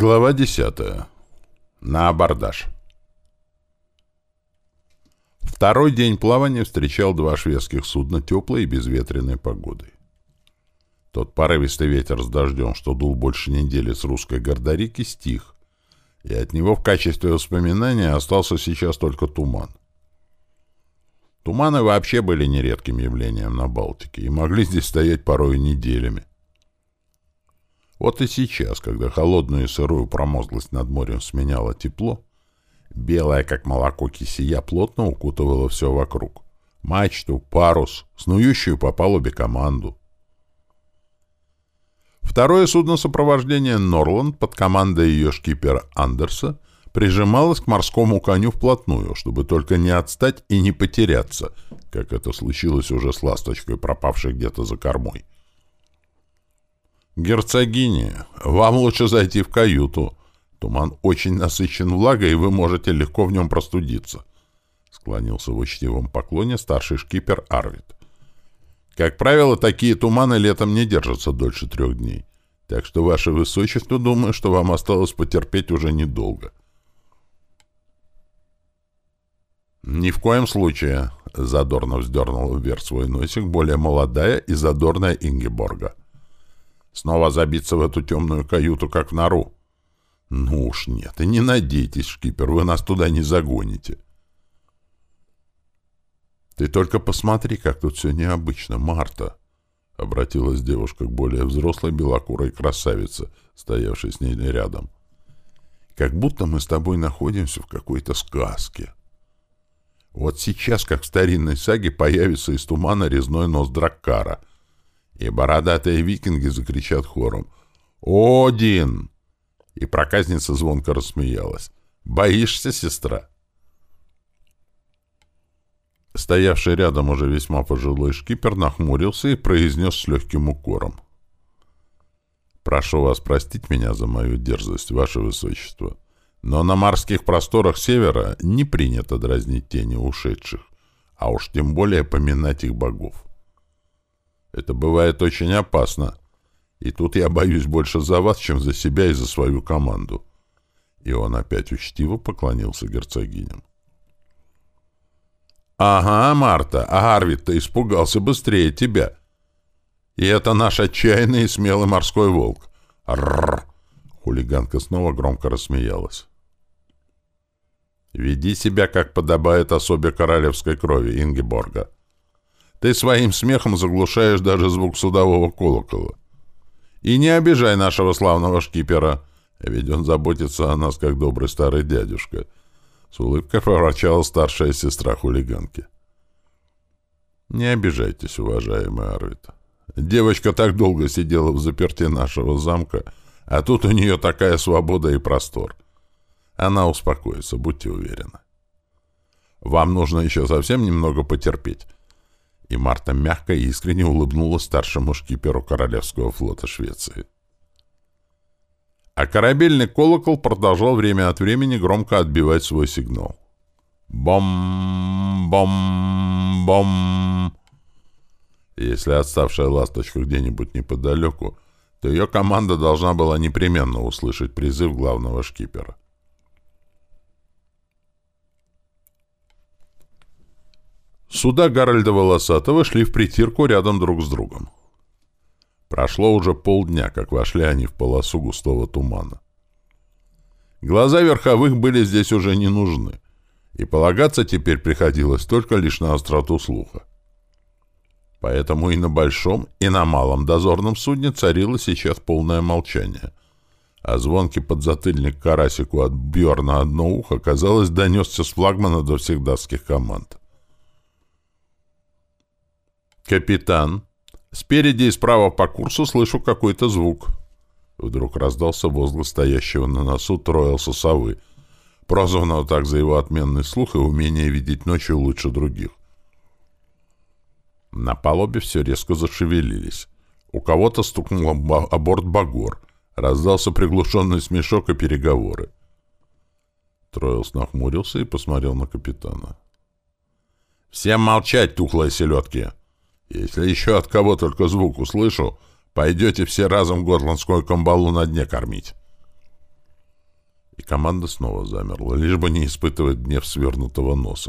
Глава 10. На абордаж. Второй день плавания встречал два шведских судна теплой и безветренной погодой. Тот порывистый ветер с дождем, что дул больше недели с русской Гордарики, стих, и от него в качестве воспоминания остался сейчас только туман. Туманы вообще были нередким явлением на Балтике и могли здесь стоять порой неделями. Вот и сейчас, когда холодную и сырую промозглость над морем сменяло тепло, белая, как молоко, кисия плотно укутывала все вокруг. Мачту, парус, снующую по палубе команду. Второе судно сопровождения «Норланд» под командой ее шкипера Андерса прижималось к морскому коню вплотную, чтобы только не отстать и не потеряться, как это случилось уже с «Ласточкой», пропавшей где-то за кормой. «Герцогиня, вам лучше зайти в каюту. Туман очень насыщен влагой, и вы можете легко в нем простудиться», — склонился в учтивом поклоне старший шкипер Арвид. «Как правило, такие туманы летом не держатся дольше 3 дней, так что, ваше высочество, думаю, что вам осталось потерпеть уже недолго». «Ни в коем случае», — задорно вздернула вверх свой носик более молодая и задорная Ингеборга. «Снова забиться в эту темную каюту, как в нору? Ну уж нет, и не надейтесь, шкипер, вы нас туда не загоните». «Ты только посмотри, как тут все необычно, Марта», — обратилась девушка к более взрослой белокурой красавице, стоявшей с ней рядом. «Как будто мы с тобой находимся в какой-то сказке. Вот сейчас, как в старинной саге, появится из тумана резной нос Драккара, и бородатые викинги закричат хором «Один!» И проказница звонко рассмеялась. «Боишься, сестра?» Стоявший рядом уже весьма пожилой шкипер нахмурился и произнес с легким укором: «Прошу вас простить меня за мою дерзость, ваше высочество, но на морских просторах севера не принято дразнить тени ушедших, а уж тем более поминать их богов. Это бывает очень опасно, и тут я боюсь больше за вас, чем за себя и за свою команду». И он опять учтиво поклонился герцогиням. «Ага, Марта, а Арвид-то испугался быстрее тебя. И это наш отчаянный и смелый морской волк. Рррр!» Хулиганка снова громко рассмеялась. «Веди себя, как подобает особе королевской крови, Ингеборга. Ты своим смехом заглушаешь даже звук судового колокола. И не обижай нашего славного шкипера, ведь он заботится о нас, как добрый старый дядюшка», — с улыбкой проворчала старшая сестра хулиганки. «Не обижайтесь, уважаемый Арвид. Девочка так долго сидела в заперти нашего замка, а тут у нее такая свобода и простор. Она успокоится, будьте уверены. Вам нужно еще совсем немного потерпеть». И Марта мягко и искренне улыбнулась старшему шкиперу Королевского флота Швеции. А корабельный колокол продолжал время от времени громко отбивать свой сигнал. Бом-бом-бом. Если отставшая ласточка где-нибудь неподалеку, то ее команда должна была непременно услышать призыв главного шкипера. Суда Гарольда Волосатого шли в притирку рядом друг с другом. Прошло уже полдня, как вошли они в полосу густого тумана. Глаза верховых были здесь уже не нужны, и полагаться теперь приходилось только лишь на остроту слуха. Поэтому и на большом, и на малом дозорном судне царило сейчас полное молчание, а звонкий подзатыльник карасику от Бьорна одно ухо, казалось, донесся с флагмана до всех датских команд. «Капитан, спереди и справа по курсу слышу какой-то звук». Вдруг раздался возглас стоящего на носу Троилса совы, прозванного так за его отменный слух и умение видеть ночью лучше других. На палубе все резко зашевелились. У кого-то стукнул о борт багор, раздался приглушенный смешок и переговоры. Троилс нахмурился и посмотрел на капитана. «Всем молчать, тухлые селедки! Если еще от кого только звук услышу, пойдете все разом готландскую камбалу на дне кормить». Команда снова замерла, лишь бы не испытывать гнев свернутого носа.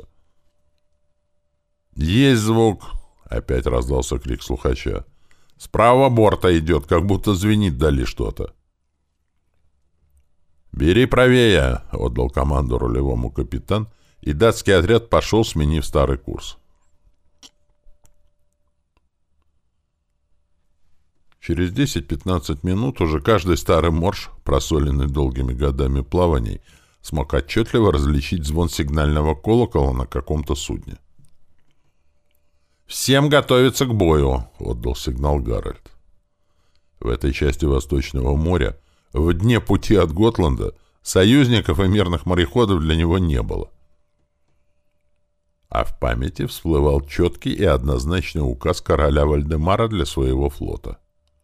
«Есть звук!» — опять раздался крик слухача. «С правого борта идет, как будто звенит вдали что-то». «Бери правее!» — отдал команду рулевому капитан, и датский отряд пошел, сменив старый курс. Через 10-15 минут уже каждый старый морж, просоленный долгими годами плаваний, смог отчетливо различить звон сигнального колокола на каком-то судне. «Всем готовиться к бою!» — отдал сигнал Гарольд. В этой части Восточного моря, в дне пути от Готланда, союзников и мирных мореходов для него не было. А в памяти всплывал четкий и однозначный указ короля Вальдемара для своего флота.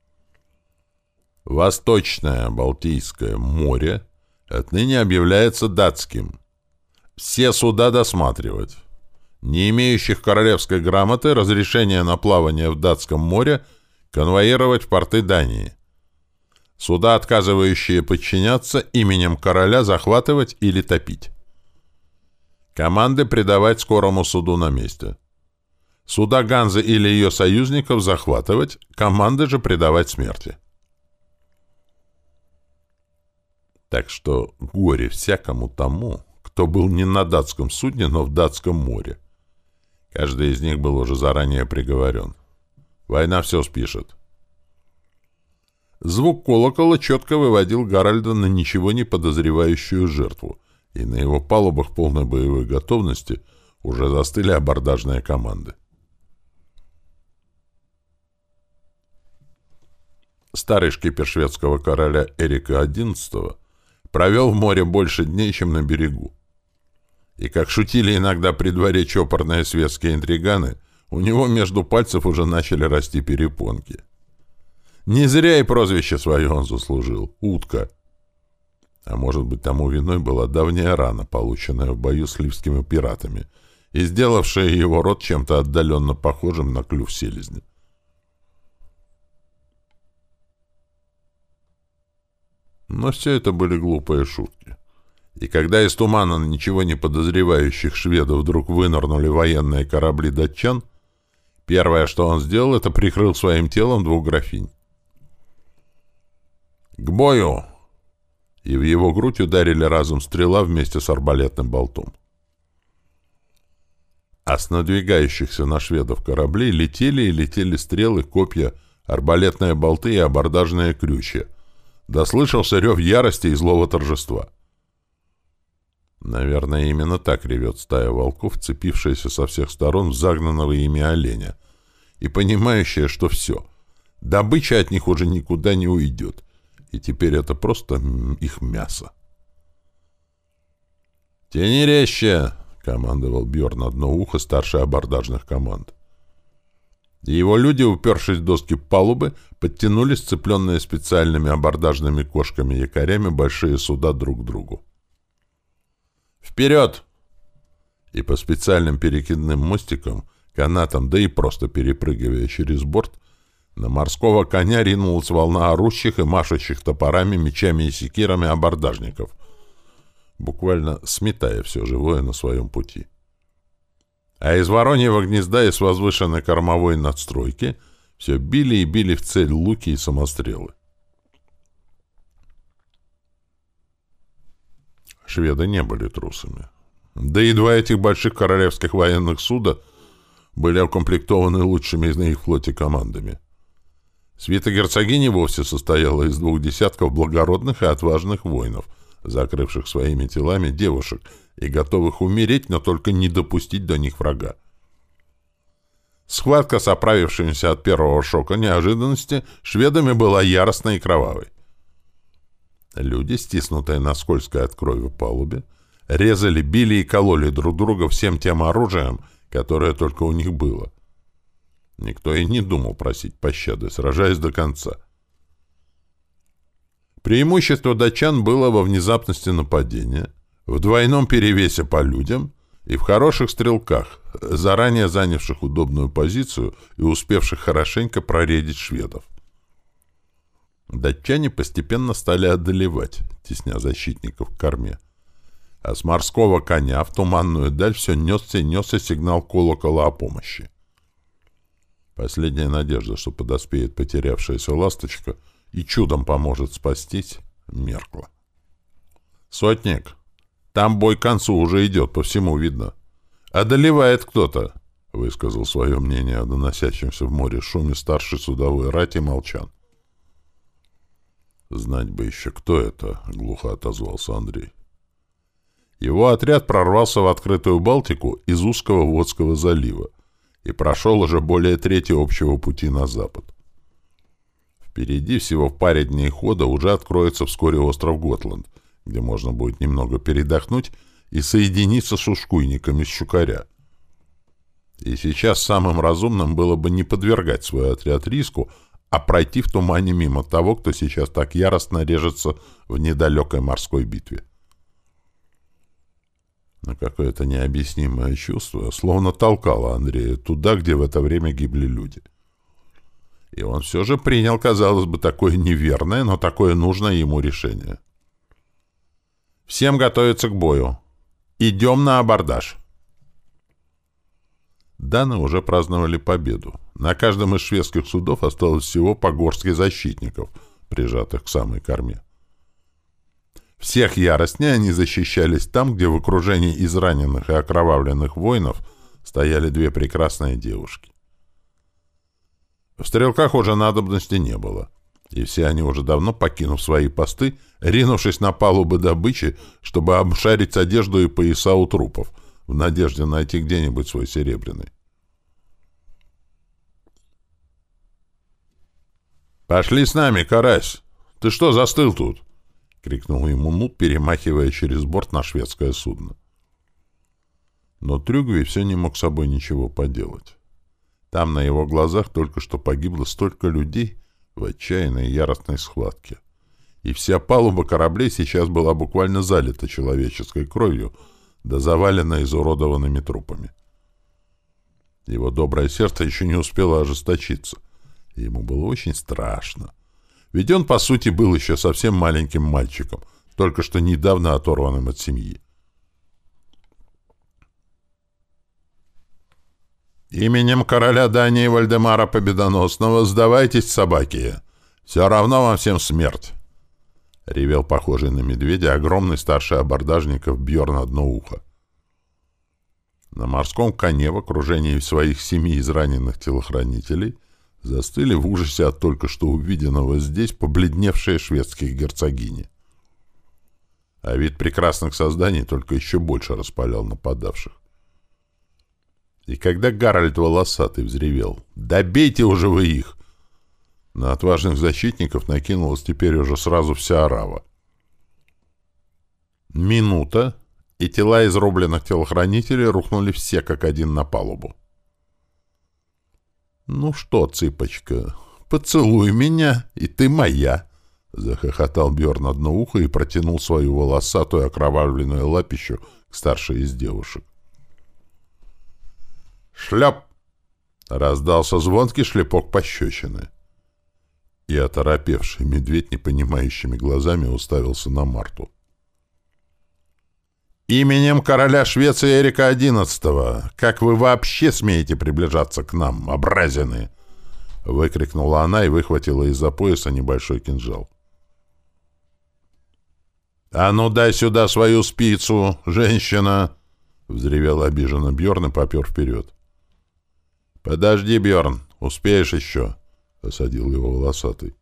Восточное Балтийское море отныне объявляется датским. Все суда досматривать. Не имеющих королевской грамоты разрешение на плавание в датском море конвоировать в порты Дании. Суда, отказывающие подчиняться, именем короля захватывать или топить. Команды предавать скорому суду на месте. Суда Ганзы или ее союзников захватывать, команды же предавать смерти. Так что горе всякому тому, кто был не на датском судне, но в датском море. Каждый из них был уже заранее приговорен. Война все спишет. Звук колокола четко выводил Гарольда на ничего не подозревающую жертву, и на его палубах полной боевой готовности уже застыли абордажные команды. Старый шкипер шведского короля Эрика XI провел в море больше дней, чем на берегу. И, как шутили иногда при дворе чопорные светские интриганы, у него между пальцев уже начали расти перепонки. Не зря и прозвище свое он заслужил — «Утка». А может быть, тому виной была давняя рана, полученная в бою с ливскими пиратами, и сделавшая его рот чем-то отдаленно похожим на клюв селезня. Но все это были глупые шутки. И когда из тумана на ничего не подозревающих шведов вдруг вынырнули военные корабли датчан, первое, что он сделал, это прикрыл своим телом двух графинь. «К бою!» И в его грудь ударили разом стрела вместе с арбалетным болтом. А с надвигающихся на шведов кораблей летели и летели стрелы, копья, арбалетные болты и абордажные крючья. Дослышался рев ярости и злого торжества. Наверное, именно так ревет стая волков, цепившаяся со всех сторон в загнанного ими оленя, и понимающая, что все, добыча от них уже никуда не уйдет, и теперь это просто их мясо. «Тяни резче!» — командовал Бьорн одно ухо, старший абордажных команд. И его люди, упершись в доски палубы, подтянули сцепленные специальными абордажными кошками-якорями большие суда друг к другу. «Вперед!» И по специальным перекидным мостикам, канатам, да и просто перепрыгивая через борт, на морского коня ринулась волна орущих и машущих топорами, мечами и секирами абордажников, буквально сметая все живое на своем пути. А из вороньего гнезда и с возвышенной кормовой надстройки все били и били в цель луки и самострелы. Шведы не были трусами. Да и два этих больших королевских военных суда были укомплектованы лучшими из их флоте командами. Свита герцогини вовсе состояла из 2 десятков благородных и отважных воинов, закрывших своими телами девушек и готовых умереть, но только не допустить до них врага. Схватка с оправившимися от первого шока неожиданности шведами была яростной и кровавой. Люди, стиснутые на скользкой от крови палубе, резали, били и кололи друг друга всем тем оружием, которое только у них было. Никто и не думал просить пощады, сражаясь до конца. Преимущество датчан было во внезапности нападения, в двойном перевесе по людям и в хороших стрелках, заранее занявших удобную позицию и успевших хорошенько проредить шведов. Датчане постепенно стали одолевать, тесня защитников к корме. А с морского коня в туманную даль все несся и несся сигнал колокола о помощи. Последняя надежда, что подоспеет потерявшаяся ласточка и чудом поможет спастись, меркла. «Сотник, там бой к концу уже идет, по всему видно. Одолевает кто-то», — высказал свое мнение о доносящемся в море шуме старший судовой рати Молчан. «Знать бы еще, кто это», — глухо отозвался Андрей. Его отряд прорвался в открытую Балтику из узкого Водского залива и прошел уже более трети общего пути на запад. Впереди всего в паре дней хода уже откроется вскоре остров Готланд, где можно будет немного передохнуть и соединиться с ушкуйниками с Щукаря. И сейчас самым разумным было бы не подвергать свой отряд риску, а пройти в тумане мимо того, кто сейчас так яростно режется в недалекой морской битве. Но какое-то необъяснимое чувство словно толкало Андрея туда, где в это время гибли люди. И он все же принял, казалось бы, такое неверное, но такое нужное ему решение. «Всем готовиться к бою. Идем на абордаж». Даны уже праздновали победу. На каждом из шведских судов осталось всего по горстке защитников, прижатых к самой корме. Всех яростнее они защищались там, где в окружении израненных и окровавленных воинов стояли две прекрасные девушки. В стрелках уже надобности не было, и все они уже давно, покинув свои посты, ринувшись на палубы добычи, чтобы обшарить одежду и пояса у трупов, в надежде найти где-нибудь свой серебряный. «Пошли с нами, Карась! Ты что застыл тут?» — крикнул ему Мут, перемахивая через борт на шведское судно. Но Трюгви все не мог с собой ничего поделать. Там на его глазах только что погибло столько людей в отчаянной и яростной схватке. И вся палуба кораблей сейчас была буквально залита человеческой кровью, да завалена изуродованными трупами. Его доброе сердце еще не успело ожесточиться, и ему было очень страшно. Ведь он, по сути, был еще совсем маленьким мальчиком, только что недавно оторванным от семьи. «Именем короля Дании Вальдемара Победоносного сдавайтесь, собаки! Все равно вам всем смерть!» — ревел похожий на медведя огромный старший абордажников Бьорн Одноухо. На морском коне в окружении своих 7 израненных телохранителей застыли в ужасе от только что увиденного здесь побледневшие шведские герцогини. А вид прекрасных созданий только еще больше распалял нападавших. И когда Гарольд Волосатый взревел «Да бейте уже вы их!», на отважных защитников накинулась теперь уже сразу вся орава. Минута, и тела изрубленных телохранителей рухнули все как один на палубу. «Ну что, цыпочка, поцелуй меня, и ты моя!» — захохотал Бьорн Одноухо и протянул свою волосатую окровавленную лапищу к старшей из девушек. «Шлеп!» — раздался звонкий шлепок пощечины. И оторопевший медведь непонимающими глазами уставился на Марту. «Именем короля Швеции Эрика XI, как вы вообще смеете приближаться к нам, образины?» — выкрикнула она и выхватила из-за пояса небольшой кинжал. «А ну дай сюда свою спицу, женщина!» — взревел обиженно Бьорн и попер вперед. «Подожди, Бьорн, успеешь еще!» — осадил его Волосатый.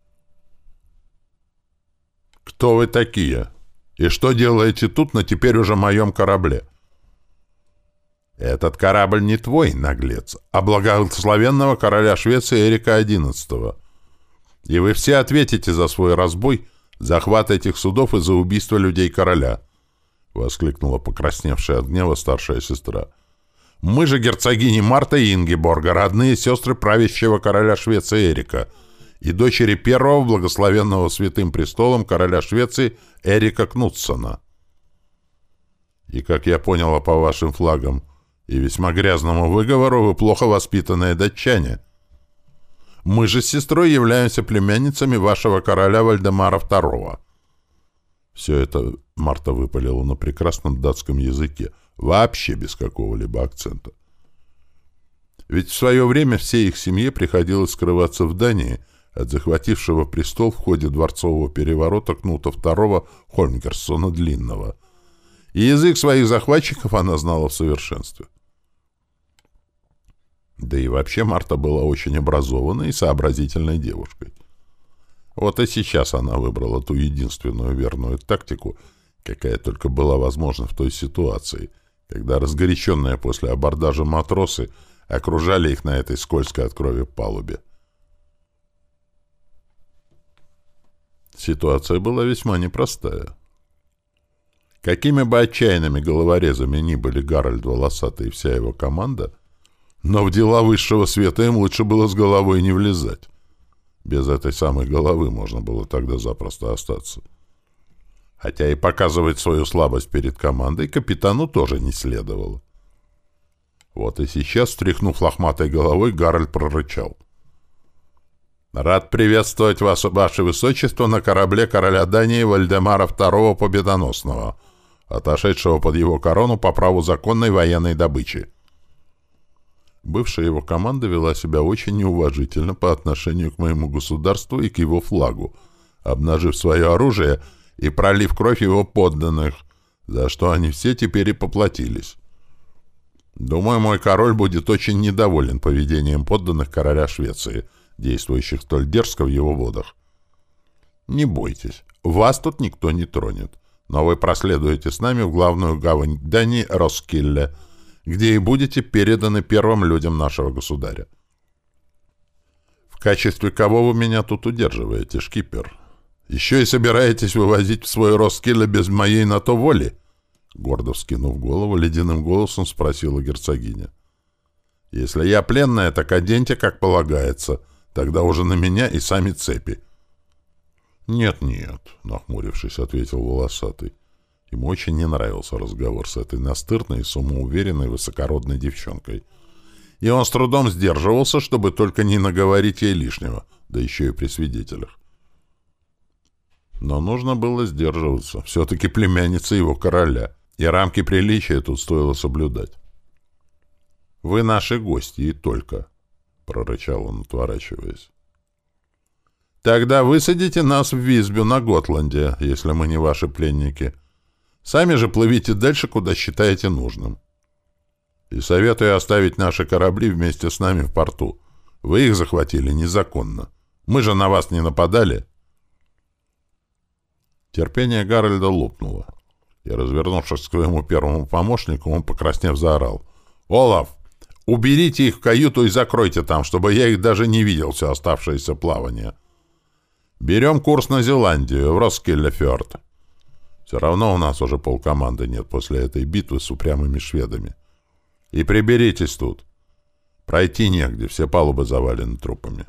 «Кто вы такие? И что делаете тут на теперь уже моем корабле?» «Этот корабль не твой, наглец, а благословенного короля Швеции Эрика XI. И вы все ответите за свой разбой, захват этих судов и за убийство людей короля», — воскликнула покрасневшая от гнева старшая сестра. «Мы же герцогини Марта и Ингеборга, родные сестры правящего короля Швеции Эрика и дочери первого благословенного святым престолом короля Швеции Эрика Кнутсона. И, как я поняла по вашим флагам и весьма грязному выговору, вы плохо воспитанные датчане. Мы же с сестрой являемся племянницами вашего короля Вальдемара II. Все это Марта выпалила на прекрасном датском языке, вообще без какого-либо акцента. Ведь в свое время всей их семье приходилось скрываться в Дании от захватившего престол в ходе дворцового переворота Кнута II Хольмгерсона Длинного. И язык своих захватчиков она знала в совершенстве. Да и вообще Марта была очень образованной и сообразительной девушкой. Вот и сейчас она выбрала ту единственную верную тактику, какая только была возможна в той ситуации, когда разгоряченные после абордажа матросы окружали их на этой скользкой от крови палубе. Ситуация была весьма непростая. Какими бы отчаянными головорезами ни были Гарольд Волосатый и вся его команда, но в дела высшего света им лучше было с головой не влезать. Без этой самой головы можно было тогда запросто остаться. Хотя и показывать свою слабость перед командой капитану тоже не следовало. Вот и сейчас, встряхнув лохматой головой, Гарольд прорычал: «Рад приветствовать вас, ваше высочество, на корабле короля Дании Вальдемара II Победоносного, отошедшего под его корону по праву законной военной добычи». Бывшая его команда вела себя очень неуважительно по отношению к моему государству и к его флагу, обнажив свое оружие и пролив кровь его подданных, за что они все теперь и поплатились. Думаю, мой король будет очень недоволен поведением подданных короля Швеции, действующих столь дерзко в его водах. Не бойтесь, вас тут никто не тронет, но вы проследуете с нами в главную гавань Дании Роскилле, где и будете переданы первым людям нашего государя. В качестве кого вы меня тут удерживаете, шкипер? Еще и собираетесь вывозить в свой Роскилле без моей на то воли? Гордо вскинув голову, ледяным голосом спросила герцогиня. Если я пленная, так оденьте, как полагается, тогда уже на меня и сами цепи. Нет, нахмурившись, ответил Волосатый. Ему очень не нравился разговор с этой настырной и самоуверенной высокородной девчонкой. И он с трудом сдерживался, чтобы только не наговорить ей лишнего, да еще и при свидетелях. Но нужно было сдерживаться. Все-таки племянница его короля, и рамки приличия тут стоило соблюдать. «Вы наши гости, и только», — прорычал он, отворачиваясь. «Тогда высадите нас в Висбю на Готланде, если мы не ваши пленники. Сами же плывите дальше, куда считаете нужным. И советую оставить наши корабли вместе с нами в порту. Вы их захватили незаконно. Мы же на вас не нападали». Терпение Гарольда лопнуло. И, развернувшись к своему первому помощнику, он, покраснев, заорал: «Олаф, уберите их в каюту и закройте там, чтобы я их даже не видел все оставшееся плавание. Берем курс на Зеландию, в Роскиллефьорд. Все равно у нас уже полкоманды нет после этой битвы с упрямыми шведами. И приберитесь тут. Пройти негде, все палубы завалены трупами».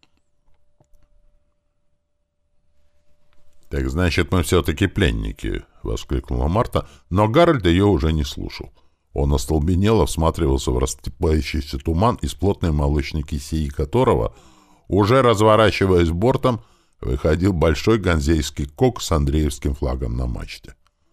«Так значит, мы все-таки пленники», — воскликнула Марта, но Гарольд ее уже не слушал. Он остолбенело всматривался в расступающийся туман из плотной молочной кисеи которого, уже разворачиваясь бортом, выходил большой ганзейский кок с андреевским флагом на мачте.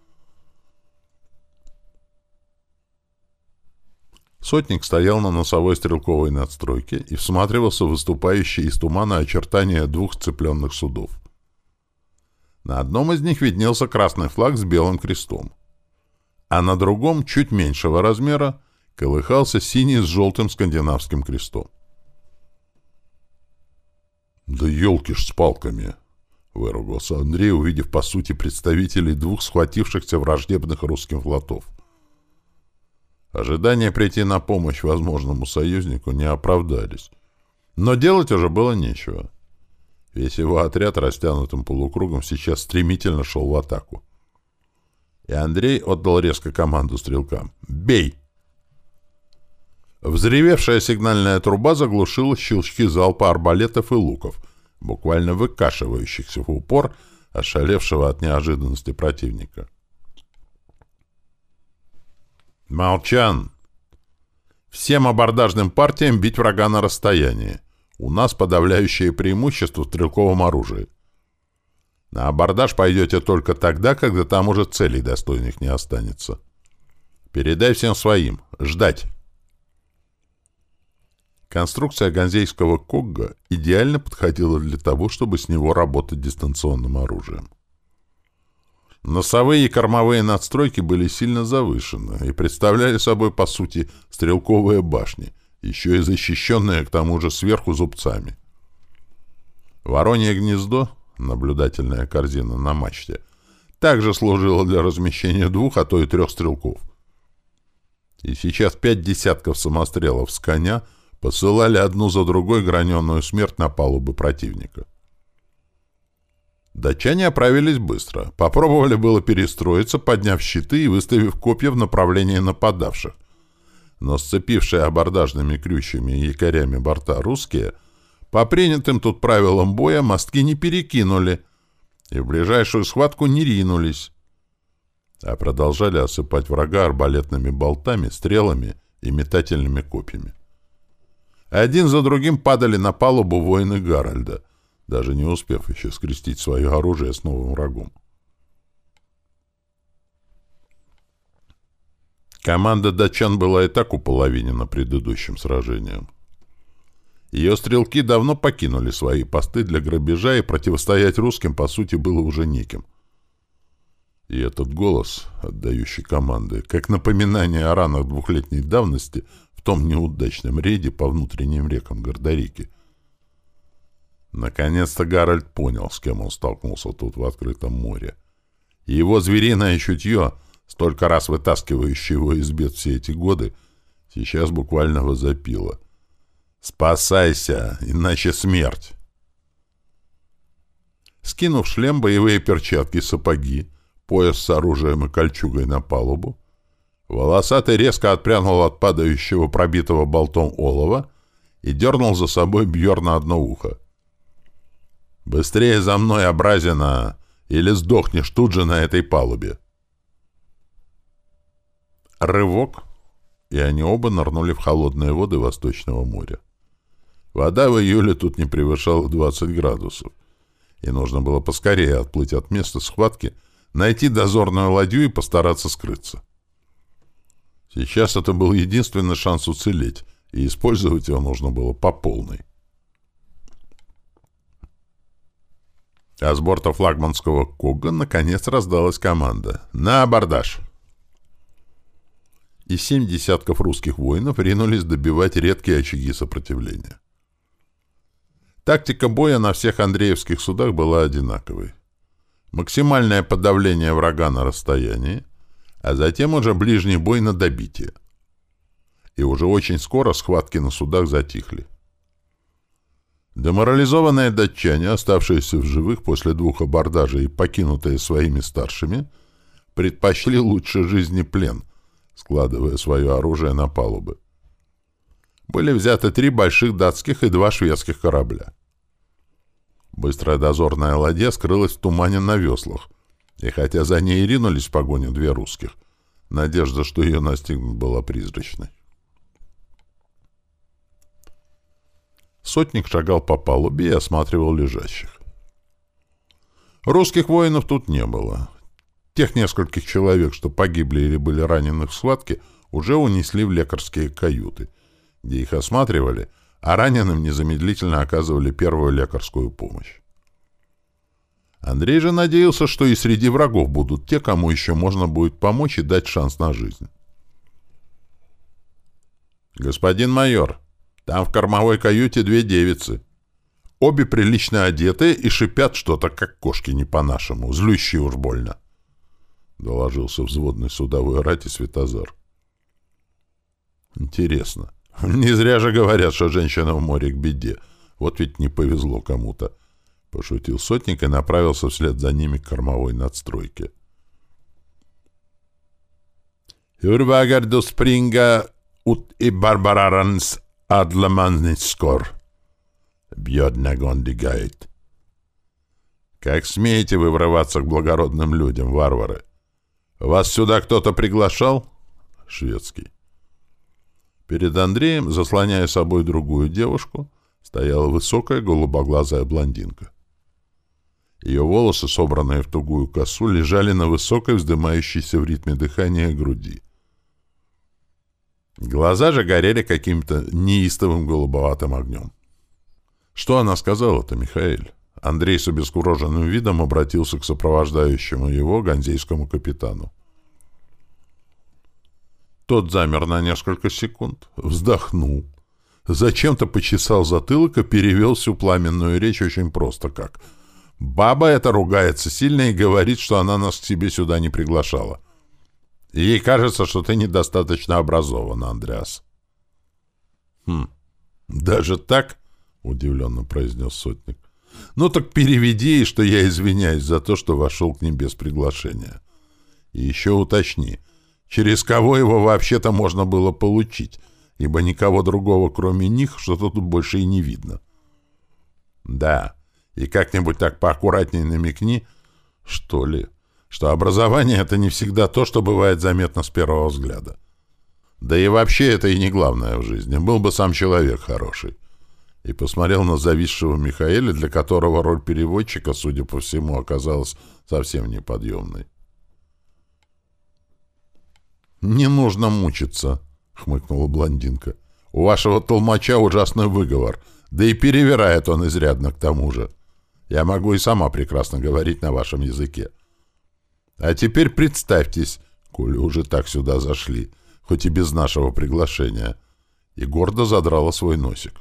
Сотник стоял на носовой стрелковой надстройке и всматривался в выступающие из тумана очертания двух сцепленных судов. На одном из них виднелся красный флаг с белым крестом, а на другом, чуть меньшего размера, колыхался синий с желтым скандинавским крестом. «Да елки ж с палками!» — выругался Андрей, увидев, по сути, представителей двух схватившихся враждебных русских флотов. Ожидания прийти на помощь возможному союзнику не оправдались, но делать уже было нечего. Весь его отряд растянутым полукругом сейчас стремительно шел в атаку. И Андрей отдал резко команду стрелкам: «Бей!». Взревевшая сигнальная труба заглушила щелчки залпа арбалетов и луков, буквально выкашивающихся в упор ошалевшего от неожиданности противника. «Молчан! Всем абордажным партиям бить врага на расстоянии. У нас подавляющее преимущество в стрелковом оружии. На абордаж пойдете только тогда, когда там уже целей достойных не останется. Передай всем своим. Ждать. Конструкция ганзейского Когга идеально подходила для того, чтобы с него работать дистанционным оружием. Носовые и кормовые надстройки были сильно завышены и представляли собой, по сути, стрелковые башни, еще и защищенные к тому же сверху зубцами. Воронье гнездо, наблюдательная корзина на мачте, также служило для размещения 2, а то и 3 стрелков. И сейчас 5 десятков самострелов с коня посылали одну за другой граненую смерть на палубы противника. Датчане оправились быстро. Попробовали было перестроиться, подняв щиты и выставив копья в направлении нападавших. Но сцепившие абордажными крючьями и якорями борта русские, по принятым тут правилам боя, мостки не перекинули и в ближайшую схватку не ринулись, а продолжали осыпать врага арбалетными болтами, стрелами и метательными копьями. Один за другим падали на палубу воины Гарольда, даже не успев еще скрестить свое оружие с новым врагом. Команда датчан была и так уполовинена предыдущим сражением. Ее стрелки давно покинули свои посты для грабежа, и противостоять русским, по сути, было уже неким. И этот голос, отдающий команды, как напоминание о ранах 2-летней давности в том неудачном рейде по внутренним рекам Гордарики. Наконец-то Гарольд понял, с кем он столкнулся тут в открытом море. И его звериное чутье, столько раз вытаскивающее его из бед все эти годы, сейчас буквально возопило: «Спасайся, иначе смерть!» Скинув шлем, боевые перчатки, сапоги, пояс с оружием и кольчугой на палубу, волосатый резко отпрянул от падающего пробитого болтом олова и дернул за собой Бьорна одно ухо. «Быстрее за мной, образина, или сдохнешь тут же на этой палубе!» Рывок, и они оба нырнули в холодные воды Восточного моря. Вода в июле тут не превышала 20 градусов, и нужно было поскорее отплыть от места схватки, найти дозорную ладью и постараться скрыться. Сейчас это был единственный шанс уцелеть, и использовать его нужно было по полной. А с борта флагманского Когга наконец раздалась команда: «На абордаж!» И 7 десятков русских воинов ринулись добивать редкие очаги сопротивления. Тактика боя на всех андреевских судах была одинаковой. Максимальное подавление врага на расстоянии, а затем уже ближний бой на добитие. И уже очень скоро схватки на судах затихли. Деморализованные датчане, оставшиеся в живых после 2 абордажей и покинутые своими старшими, предпочли лучше жизни плен, складывая свое оружие на палубы. Были взяты 3 больших датских и 2 шведских корабля. Быстрая дозорная ладья скрылась в тумане на веслах, и хотя за ней ринулись в погоню 2 русских, надежда, что ее настигнут, была призрачной. Сотник шагал по палубе и осматривал лежащих. Русских воинов тут не было. Тех нескольких человек, что погибли или были ранены в схватке, уже унесли в лекарские каюты, где их осматривали, а раненым незамедлительно оказывали первую лекарскую помощь. Андрей же надеялся, что и среди врагов будут те, кому еще можно будет помочь и дать шанс на жизнь. «Господин майор, там в кормовой каюте 2 девицы. Обе прилично одетые и шипят что-то, как кошки не по-нашему, злющие уж больно», — доложился взводный судовой рати Святозар. «Интересно. Не зря же говорят, что женщина в море к беде. Вот ведь не повезло кому-то», — пошутил сотник и направился вслед за ними к кормовой надстройке. «Hur спринга ут и барбарарans адламаннискор», — бьет на гондигайт. «Как смеете вы врываться к благородным людям, варвары? Вас сюда кто-то приглашал?» Шведский. Перед Андреем, заслоняя собой другую девушку, стояла высокая голубоглазая блондинка. Ее волосы, собранные в тугую косу, лежали на высокой, вздымающейся в ритме дыхания груди. Глаза же горели каким-то неистовым голубоватым огнем. «Что она сказала-то, Михаэль?» Андрей с обескураженным видом обратился к сопровождающему его ганзейскому капитану. Тот замер на несколько секунд, вздохнул, зачем-то почесал затылок и перевел всю пламенную речь очень просто как: «Баба эта ругается сильно и говорит, что она нас к себе сюда не приглашала. Ей кажется, что ты недостаточно образован, Андреас». «Даже так?» — удивленно произнес сотник. «Ну так переведи ей, что я извиняюсь за то, что вошел к ним без приглашения. И еще уточни, через кого его вообще-то можно было получить, ибо никого другого, кроме них, что-то тут больше и не видно. Да, и как-нибудь так поаккуратнее намекни, что ли, что образование — это не всегда то, что бывает заметно с первого взгляда. Да и вообще это и не главное в жизни, был бы сам человек хороший». И посмотрел на зависшего Михаэля, для которого роль переводчика, судя по всему, оказалась совсем неподъемной. «Не нужно мучиться», — хмыкнула блондинка. «У вашего толмача ужасный выговор, да и перевирает он изрядно к тому же. Я могу и сама прекрасно говорить на вашем языке. А теперь представьтесь, коли уже так сюда зашли, хоть и без нашего приглашения». И гордо задрала свой носик.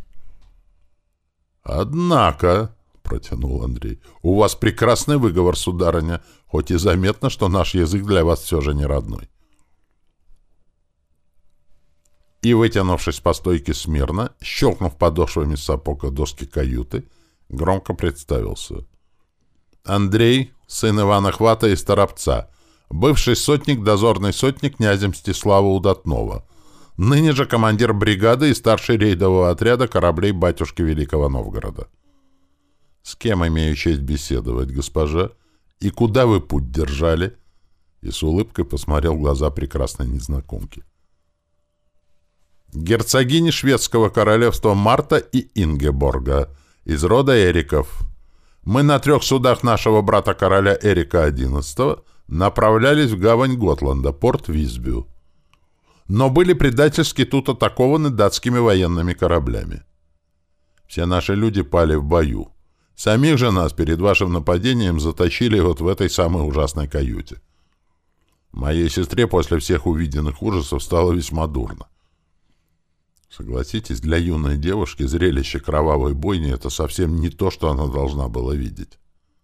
«Однако», — протянул Андрей, — «у вас прекрасный выговор, сударыня, хоть и заметно, что наш язык для вас все же не родной». И, вытянувшись по стойке смирно, щелкнув подошвами сапог о доски каюты, громко представился. «Андрей, сын Ивана Хвата из Торопца, бывший сотник, дозорный сотник князя Мстислава Удатного, ныне же командир бригады и старший рейдового отряда кораблей батюшки Великого Новгорода. С кем имею честь беседовать, госпожа? И куда вы путь держали?» И с улыбкой посмотрел в глаза прекрасной незнакомки. «Герцогини шведского королевства Марта и Ингеборга, из рода Эриков. Мы на 3 судах нашего брата-короля Эрика XI направлялись в гавань Готланда, порт Висбю, но были предательски тут атакованы датскими военными кораблями. Все наши люди пали в бою. Самих же нас перед вашим нападением затащили вот в этой самой ужасной каюте. Моей сестре после всех увиденных ужасов стало весьма дурно. Согласитесь, для юной девушки зрелище кровавой бойни — это совсем не то, что она должна была видеть.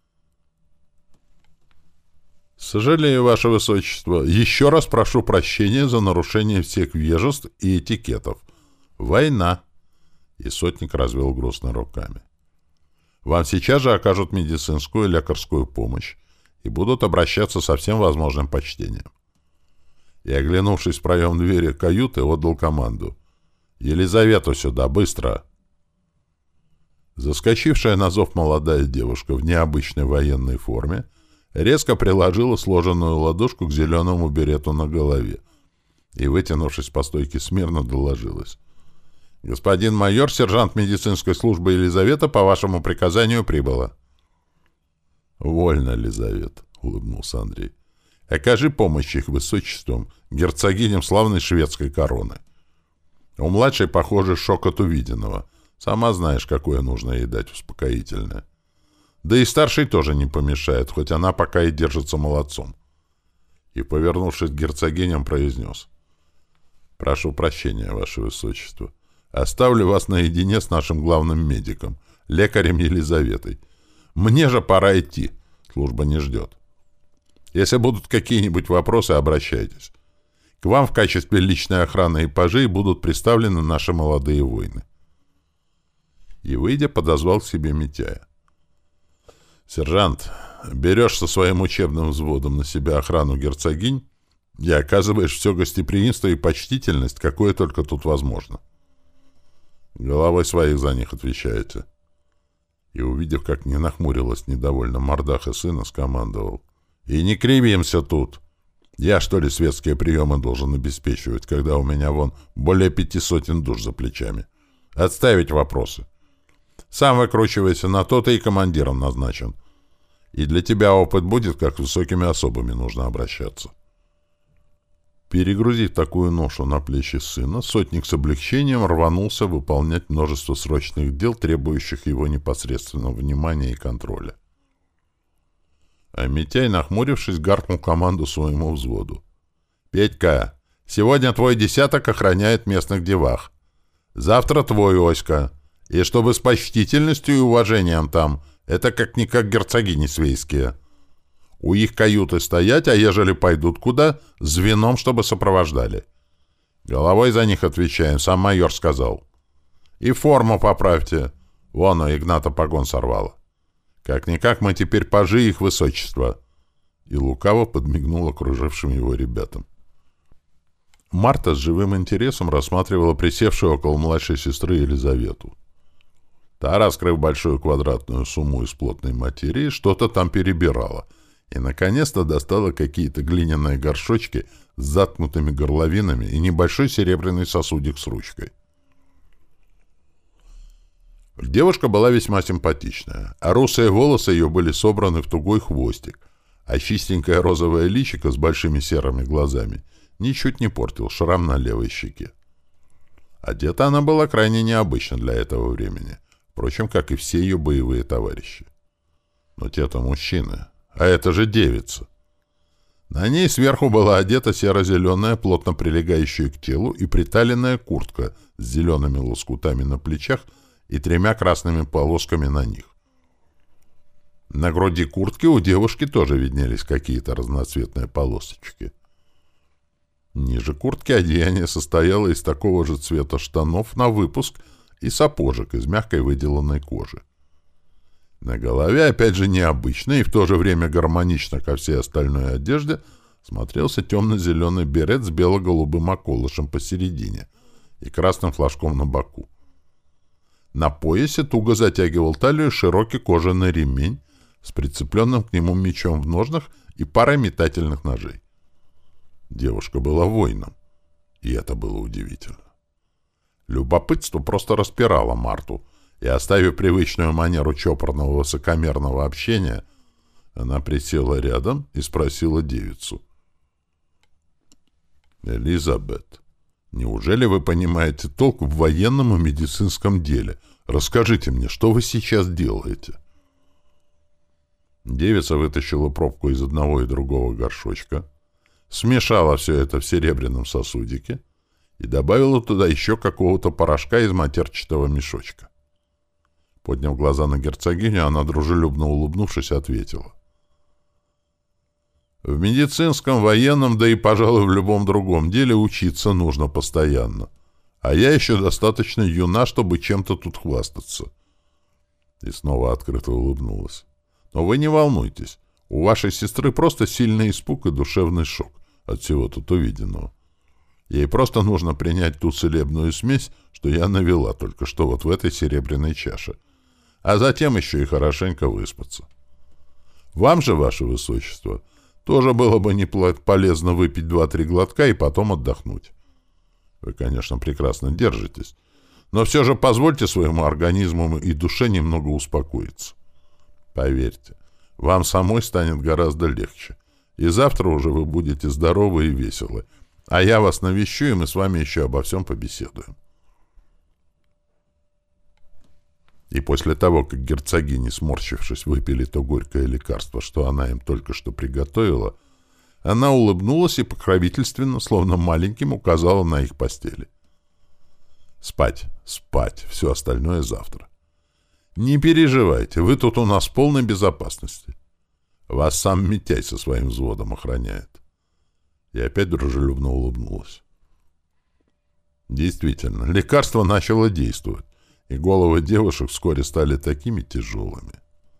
«Сожалею, ваше высочество. Еще раз прошу прощения за нарушение всех вежеств и этикетов. Война!» И сотник развел грустно руками. «Вам сейчас же окажут медицинскую и лекарскую помощь и будут обращаться со всем возможным почтением». И, оглянувшись в проем двери каюты, отдал команду: «Елизавету сюда, быстро!» Заскочившая на зов молодая девушка в необычной военной форме резко приложила сложенную ладошку к зеленому берету на голове и, вытянувшись по стойке смирно, доложилась: «Господин майор, сержант медицинской службы Елизавета по вашему приказанию прибыла». «Вольно, Елизавета», — улыбнулся Андрей. «Окажи помощь их высочествам, герцогиням славной шведской короны. У младшей, похоже, шок от увиденного. Сама знаешь, какое нужно ей дать успокоительное. Да и старшей тоже не помешает, хоть она пока и держится молодцом». И, повернувшись к герцогиням, произнес: «Прошу прощения, ваше высочество. Оставлю вас наедине с нашим главным медиком, лекарем Елизаветой. Мне же пора идти, служба не ждет. Если будут какие-нибудь вопросы, обращайтесь. К вам в качестве личной охраны и пажей будут представлены наши молодые воины». И, выйдя, подозвал к себе Митяя. «Сержант, берешь со своим учебным взводом на себя охрану герцогинь и оказываешь все гостеприимство и почтительность, какое только тут возможно. Головой своих за них отвечаете». И, увидев, как не нахмурилась недовольно мордаха сына, скомандовал: «И не кривимся тут. Я, что ли, светские приемы должен обеспечивать, когда у меня вон более 500 душ за плечами? Отставить вопросы. Сам выкручивайся, на то ты и командиром назначен. И для тебя опыт будет, как с высокими особами нужно обращаться. Перегрузив такую ношу на плечи сына, сотник с облегчением рванулся выполнять множество срочных дел, требующих его непосредственного внимания и контроля. А Митяй, нахмурившись, гаркнул команду своему взводу. «Петька, сегодня твой десяток охраняет местных девах. Завтра твой, Оська. И чтобы с почтительностью и уважением там, это как-никак герцогини свейские. У их каюты стоять, а ежели пойдут куда, звеном, чтобы сопровождали. Головой за них отвечаем, сам майор сказал. И форму поправьте. Вон у Игната погон сорвало. Как-никак мы теперь пажи их высочества». И лукаво подмигнул окружившим его ребятам. Марта с живым интересом рассматривала присевшую около младшей сестры Елизавету. Та, раскрыв большую квадратную сумму из плотной материи, что-то там перебирала и, наконец-то, достала какие-то глиняные горшочки с заткнутыми горловинами и небольшой серебряный сосудик с ручкой. Девушка была весьма симпатичная, а русые волосы ее были собраны в тугой хвостик, а чистенькое розовое личико с большими серыми глазами ничуть не портил шрам на левой щеке. Одета она была крайне необычно для этого времени, впрочем, как и все ее боевые товарищи. Но те-то мужчины, а это же девица. На ней сверху была одета серо-зеленая, плотно прилегающая к телу и приталенная куртка с зелеными лоскутами на плечах и 3 красными полосками на них. На груди куртки у девушки тоже виднелись какие-то разноцветные полосочки. Ниже куртки одеяние состояло из такого же цвета штанов на выпуск и сапожек из мягкой выделанной кожи. На голове, опять же необычно и в то же время гармонично ко всей остальной одежде, смотрелся темно-зеленый берет с бело-голубым околышем посередине и красным флажком на боку. На поясе туго затягивал талию широкий кожаный ремень с прицепленным к нему мечом в ножнах и парой метательных ножей. Девушка была воином, и это было удивительно. Любопытство просто распирало Марту, и, оставив привычную манеру чопорного высокомерного общения, она присела рядом и спросила девицу. «Элизабет, неужели вы понимаете толк в военном и медицинском деле? Расскажите мне, что вы сейчас делаете?» Девица вытащила пробку из одного и другого горшочка, смешала все это в серебряном сосудике и добавила туда еще какого-то порошка из матерчатого мешочка. Подняв глаза на герцогиню, она, дружелюбно улыбнувшись, ответила. «В медицинском, военном, да и, пожалуй, в любом другом деле учиться нужно постоянно. А я еще достаточно юна, чтобы чем-то тут хвастаться». И снова открыто улыбнулась. «Но вы не волнуйтесь. У вашей сестры просто сильный испуг и душевный шок от всего тут увиденного. Ей просто нужно принять ту целебную смесь, что я навела только что вот в этой серебряной чаше, а затем еще и хорошенько выспаться. Вам же, ваше высочество, тоже было бы полезно выпить 2-3 глотка и потом отдохнуть. Вы, конечно, прекрасно держитесь, но все же позвольте своему организму и душе немного успокоиться. Поверьте, вам самой станет гораздо легче, и завтра уже вы будете здоровы и веселы, а я вас навещу, и мы с вами еще обо всем побеседуем». И после того, как герцогини, сморщившись, выпили то горькое лекарство, что она им только что приготовила, она улыбнулась и покровительственно, словно маленьким, указала на их постели. «Спать, спать, все остальное завтра. Не переживайте, вы тут у нас в полной безопасности. Вас сам Митяй со своим взводом охраняет». И опять дружелюбно улыбнулась. Действительно, лекарство начало действовать, и головы девушек вскоре стали такими тяжелыми.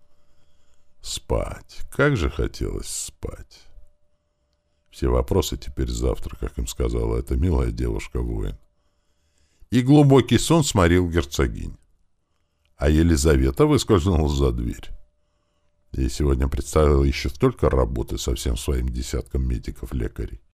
Спать. Как же хотелось спать. Все вопросы теперь завтра, как им сказала эта милая девушка-воин. И глубокий сон сморил герцогинь. А Елизавета выскользнула за дверь. Ей сегодня предстояло еще столько работы со всем своим десятком медиков-лекарей.